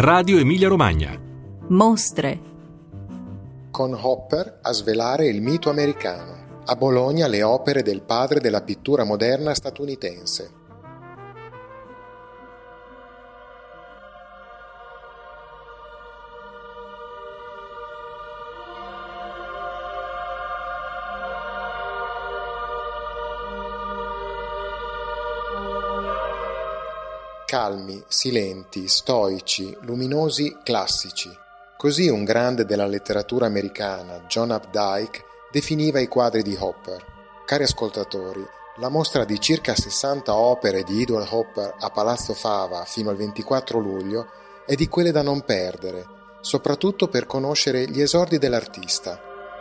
Radio Emilia Romagna. Mostre. Con Hopper a svelare il mito americano. A Bologna le opere del padre della pittura moderna statunitense. Calmi, silenti, stoici, luminosi, classici. Così un grande della letteratura americana, John Updike, definiva i quadri di Hopper. Cari ascoltatori, la mostra di circa 60 opere di Edward Hopper a Palazzo Fava fino al 24 luglio è di quelle da non perdere, soprattutto per conoscere gli esordi dell'artista.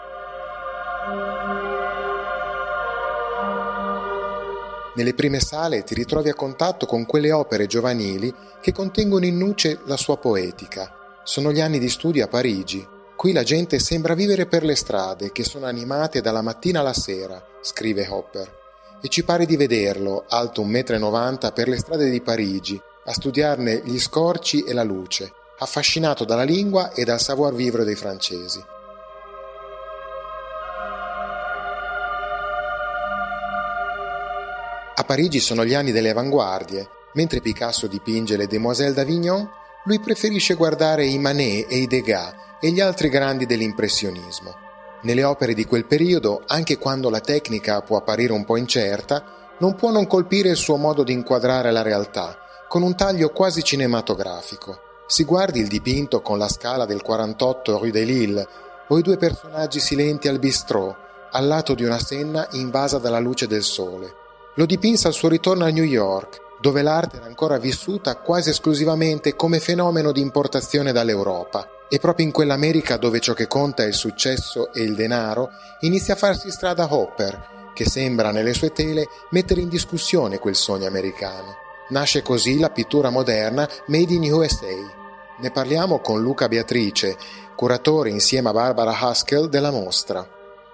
Nelle prime sale ti ritrovi a contatto con quelle opere giovanili che contengono in nuce la sua poetica. Sono gli anni di studio a Parigi. Qui la gente sembra vivere per le strade, che sono animate dalla mattina alla sera, scrive Hopper. E ci pare di vederlo, alto 1,90 m, per le strade di Parigi, a studiarne gli scorci e la luce, affascinato dalla lingua e dal savoir-vivre dei francesi. A Parigi sono gli anni delle avanguardie. Mentre Picasso dipinge le Demoiselles d'Avignon, lui preferisce guardare i Manet e i Degas e gli altri grandi dell'impressionismo. Nelle opere di quel periodo, anche quando la tecnica può apparire un po' incerta, non può non colpire il suo modo di inquadrare la realtà, con un taglio quasi cinematografico. Si guardi il dipinto con la scala del 48 Rue de Lille o i due personaggi silenti al bistrò, al lato di una Senna invasa dalla luce del sole. Lo dipinse al suo ritorno a New York, dove l'arte era ancora vissuta quasi esclusivamente come fenomeno di importazione dall'Europa. E proprio in quell'America dove ciò che conta è il successo e il denaro, inizia a farsi strada Hopper, che sembra nelle sue tele mettere in discussione quel sogno americano. Nasce così la pittura moderna Made in USA. Ne parliamo con Luca Beatrice, curatore insieme a Barbara Haskell della mostra.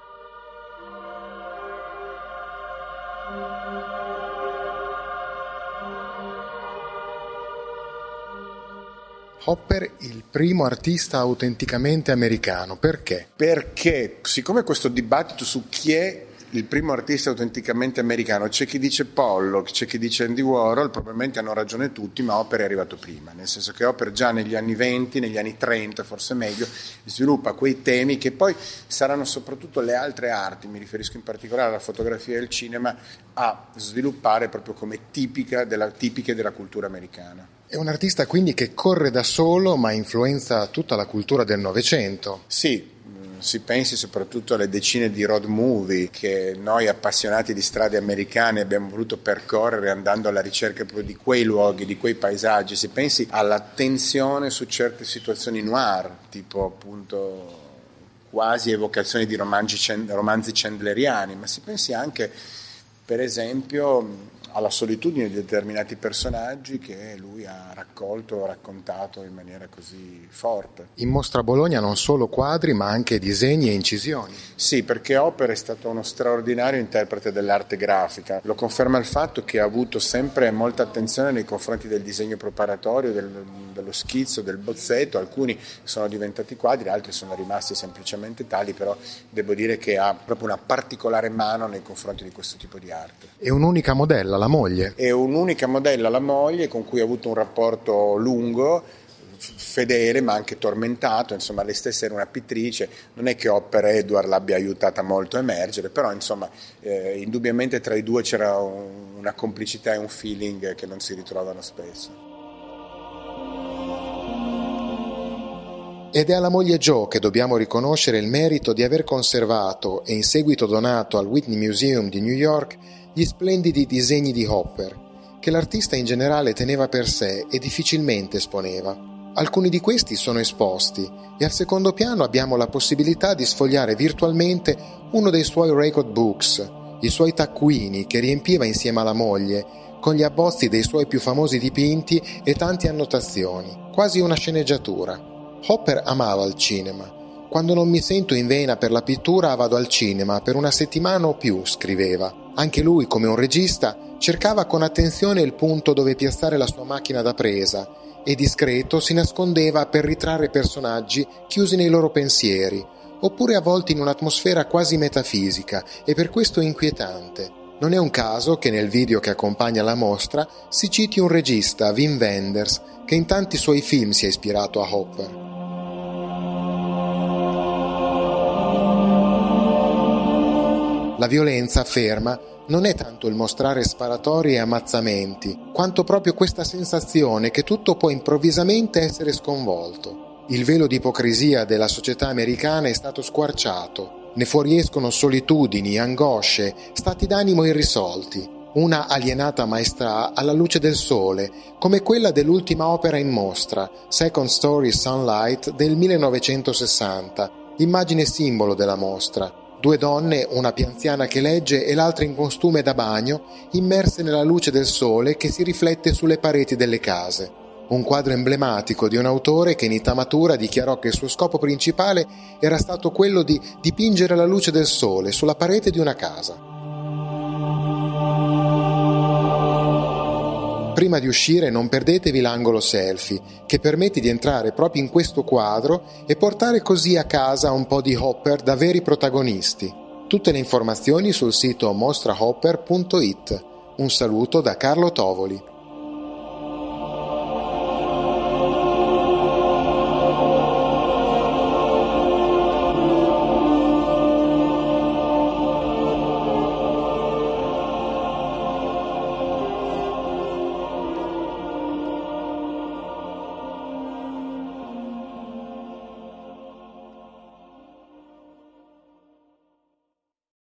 Hopper, il primo artista autenticamente americano. Perché? Perché, siccome questo dibattito su chi è il primo artista autenticamente americano, c'è chi dice Pollock, c'è chi dice Andy Warhol, probabilmente hanno ragione tutti, ma Hopper è arrivato prima, nel senso che Hopper già negli anni 20, negli anni 30, forse meglio, sviluppa quei temi che poi saranno soprattutto le altre arti, mi riferisco in particolare alla fotografia e al cinema, a sviluppare proprio come tipiche della cultura americana. È un artista quindi che corre da solo ma influenza tutta la cultura del Novecento. Sì, si pensi soprattutto alle decine di road movie che noi appassionati di strade americane abbiamo voluto percorrere andando alla ricerca proprio di quei luoghi, di quei paesaggi. Si pensi alla tensione su certe situazioni noir, tipo appunto quasi evocazioni di romanzi chandleriani, ma si pensi anche per esempio alla solitudine di determinati personaggi che lui ha raccolto o raccontato in maniera così forte. In mostra a Bologna non solo quadri ma anche disegni e incisioni. Sì, perché Hopper è stato uno straordinario interprete dell'arte grafica. Lo conferma il fatto che ha avuto sempre molta attenzione nei confronti del disegno preparatorio, dello schizzo, del bozzetto. Alcuni sono diventati quadri, altri sono rimasti semplicemente tali, però devo dire che ha proprio una particolare mano nei confronti di questo tipo di arte. È un'unica modella, la moglie. È un'unica modella, la moglie, con cui ha avuto un rapporto lungo, fedele ma anche tormentato. Insomma, lei stessa era una pittrice, non è che Hopper e Edward l'abbia aiutata molto a emergere, però insomma indubbiamente tra i due c'era una complicità e un feeling che non si ritrovano spesso. Ed è alla moglie Jo che dobbiamo riconoscere il merito di aver conservato e in seguito donato al Whitney Museum di New York gli splendidi disegni di Hopper, che l'artista in generale teneva per sé e difficilmente esponeva. Alcuni di questi sono esposti e al secondo piano abbiamo la possibilità di sfogliare virtualmente uno dei suoi record books, i suoi taccuini che riempiva insieme alla moglie, con gli abbozzi dei suoi più famosi dipinti e tante annotazioni, quasi una sceneggiatura. Hopper amava il cinema. Quando non mi sento in vena per la pittura vado al cinema per una settimana o più, scriveva. Anche lui, come un regista, cercava con attenzione il punto dove piazzare la sua macchina da presa e discreto si nascondeva per ritrarre personaggi chiusi nei loro pensieri, oppure avvolti in un'atmosfera quasi metafisica e per questo inquietante. Non è un caso che nel video che accompagna la mostra si citi un regista, Wim Wenders, che in tanti suoi film si è ispirato a Hopper. La violenza, afferma, non è tanto il mostrare sparatorie e ammazzamenti, quanto proprio questa sensazione che tutto può improvvisamente essere sconvolto. Il velo di ipocrisia della società americana è stato squarciato. Ne fuoriescono solitudini, angosce, stati d'animo irrisolti. Una alienata maestà alla luce del sole, come quella dell'ultima opera in mostra, Second Story Sunlight del 1960, immagine simbolo della mostra. 2 donne, una più anziana che legge e l'altra in costume da bagno, immerse nella luce del sole che si riflette sulle pareti delle case. Un quadro emblematico di un autore che in età matura dichiarò che il suo scopo principale era stato quello di dipingere la luce del sole sulla parete di una casa. Prima di uscire non perdetevi l'angolo selfie, che permette di entrare proprio in questo quadro e portare così a casa un po' di Hopper da veri protagonisti. Tutte le informazioni sul sito mostrahopper.it. Un saluto da Carlo Tovoli.